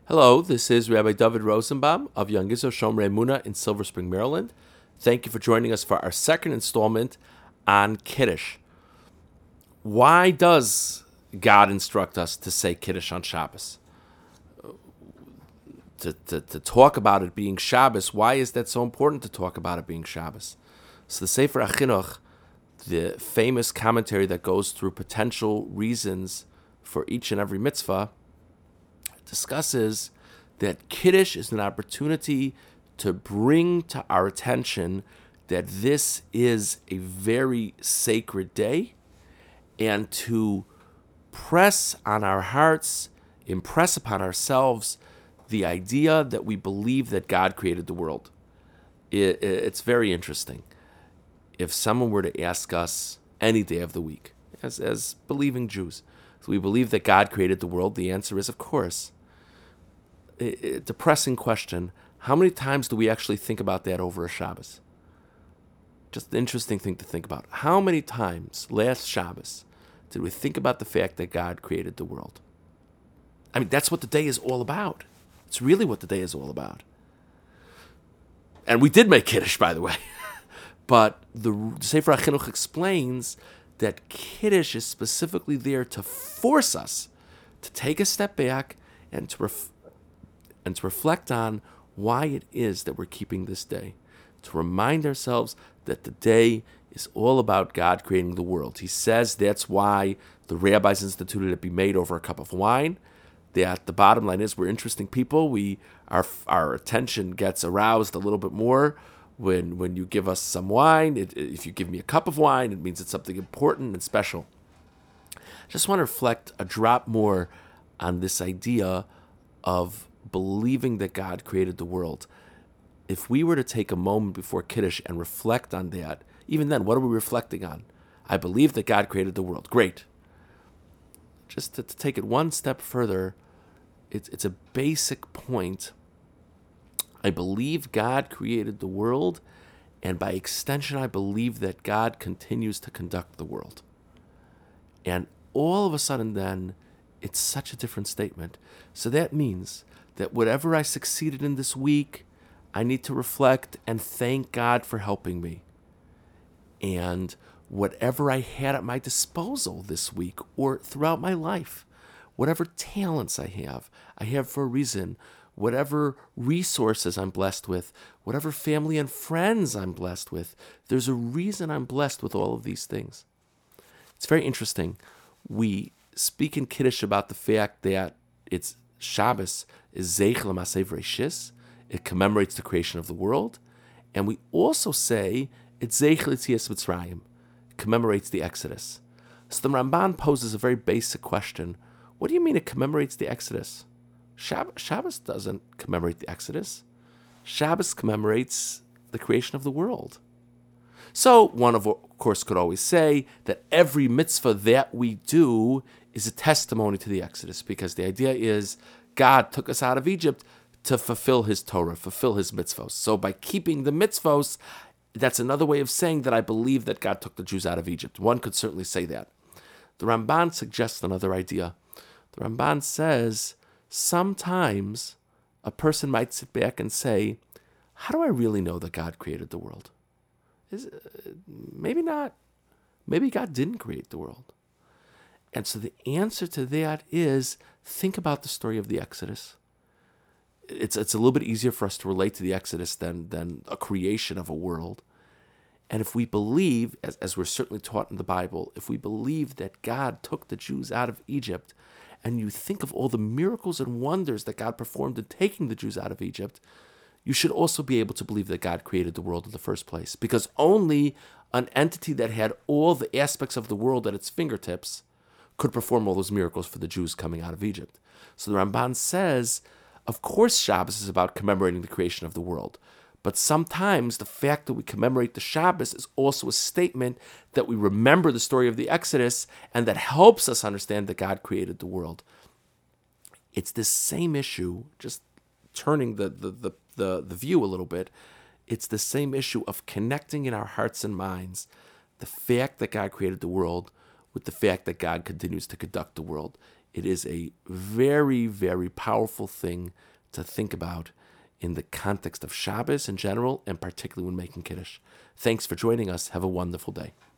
Hello, this is Rabbi David Rosenbaum of Young Israel Shomrei Emunah in Silver Spring, Maryland. Thank you for joining us for our second installment on Kiddush. Why does God instruct us to say Kiddush on Shabbos? To talk about it being Shabbos, why is that so important to talk about it being Shabbos? So the Sefer HaChinuch, the famous commentary that goes through potential reasons for each and every mitzvah, discusses that Kiddush is an opportunity to bring to our attention that this is a very sacred day and to press on our hearts, impress upon ourselves the idea that we believe that God created the world. It's very interesting. If someone were to ask us any day of the week, as believing Jews, so we believe that God created the world, the answer is, of course. A depressing question. How many times do we actually think about that over a Shabbos? Just an interesting thing to think about. How many times last Shabbos did we think about the fact that God created the world? I mean, that's what the day is all about. It's really what the day is all about. And we did make Kiddush, by the way. But the Sefer HaChinuch explains that Kiddush is specifically there to force us to take a step back and to reflect on why it is that we're keeping this day, to remind ourselves that the day is all about God creating the world. He says that's why the rabbis instituted it be made over a cup of wine. That the bottom line is we're interesting people. Our attention gets aroused a little bit more when you give us some wine. If you give me a cup of wine, it means it's something important and special. I just want to reflect a drop more on this idea of believing that God created the world. If we were to take a moment before Kiddush and reflect on that, even then, what are we reflecting on? I believe that God created the world. Great. Just to take it one step further, it's a basic point. I believe God created the world, and by extension, I believe that God continues to conduct the world. And all of a sudden then, it's such a different statement. So that means that whatever I succeeded in this week, I need to reflect and thank God for helping me. And whatever I had at my disposal this week or throughout my life, whatever talents I have for a reason. Whatever resources I'm blessed with, whatever family and friends I'm blessed with, there's a reason I'm blessed with all of these things. It's very interesting. We speak in Kiddush about the fact that it's Shabbos is Zeich L'Maseh V'Reishis. It commemorates the creation of the world. And we also say it's Zeich L'Yetzias Mitzrayim. It commemorates the Exodus. So the Ramban poses a very basic question. What do you mean it commemorates the Exodus? Shabbos doesn't commemorate the Exodus. Shabbos commemorates the creation of the world. So one of course could always say that every mitzvah that we do is a testimony to the Exodus, because the idea is God took us out of Egypt to fulfill his Torah, fulfill his mitzvos. So by keeping the mitzvos, that's another way of saying that I believe that God took the Jews out of Egypt. One could certainly say that. The Ramban suggests another idea. The Ramban says sometimes a person might sit back and say, how do I really know that God created the world? Maybe not. Maybe God didn't create the world. And so the answer to that is, think about the story of the Exodus. It's a little bit easier for us to relate to the Exodus than a creation of a world. And if we believe, as we're certainly taught in the Bible, if we believe that God took the Jews out of Egypt, and you think of all the miracles and wonders that God performed in taking the Jews out of Egypt, you should also be able to believe that God created the world in the first place. Because only an entity that had all the aspects of the world at its fingertips could perform all those miracles for the Jews coming out of Egypt. So the Ramban says, of course Shabbos is about commemorating the creation of the world. But sometimes the fact that we commemorate the Shabbos is also a statement that we remember the story of the Exodus, and that helps us understand that God created the world. It's this same issue, just turning the view a little bit. It's the same issue of connecting in our hearts and minds the fact that God created the world with the fact that God continues to conduct the world. it is a very, very powerful thing to think about in the context of Shabbos in general, and particularly when making Kiddush. Thanks for joining us. Have a wonderful day.